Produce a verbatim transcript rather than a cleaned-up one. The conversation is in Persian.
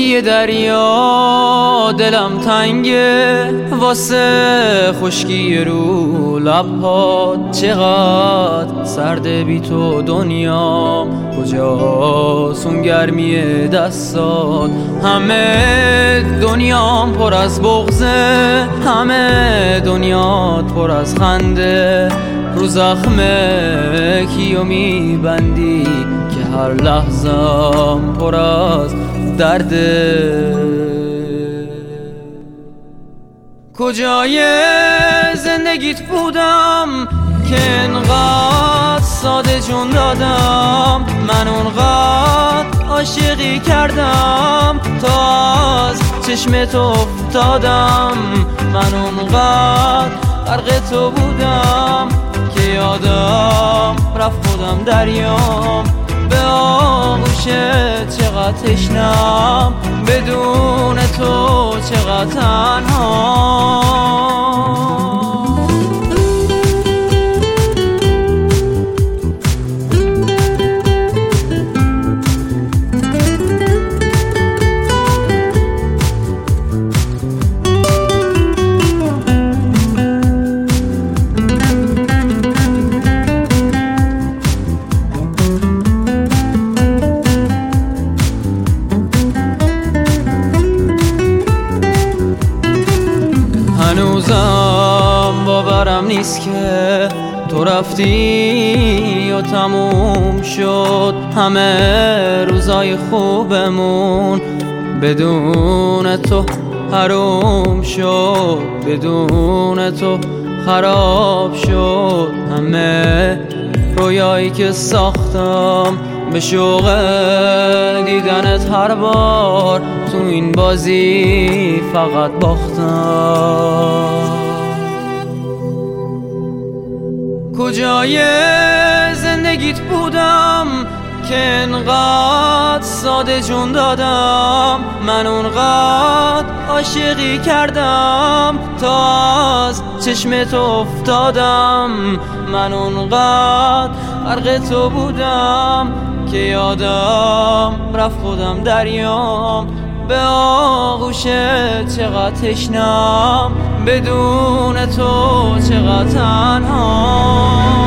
یه دریا دلم تنگه واسه خشکی رو لبات، چقدر سرده بی تو دنیا، کجاست اون گرمی دستات؟ همه دنیام پر از بغضه، همه دنیات پر از خنده، رو زخمه کیو میبندی که هر لحظم پر از درده؟ کجای زندگیت بودم که انقدر ساده جون دادم؟ من اونقدر عاشقی کردم تا از چشمت افتادم، من اونقدر غرق تو بودم که یادم رفت خودم دریام، به آغوشت چقدر تشنم، بدون تو چقدر تنها. هنوزم باورم نیست که تو رفتی و تموم شد همه روزای خوبمون، بدون تو حروم شد، بدون تو خراب شد همه رویایی که ساختم، به شوق دیدنت هر بار تو این بازی فقط باختم. کجای زندگیت بودم که انقدر ساده جون دادم؟ من اونقدر عاشقی کردم تا از چشمت افتادم، من اونقدر غرق تو بودم که یادم رفت خودم دریام، به آغوشت چقدر تشنم، بدون تو چقدر تنها.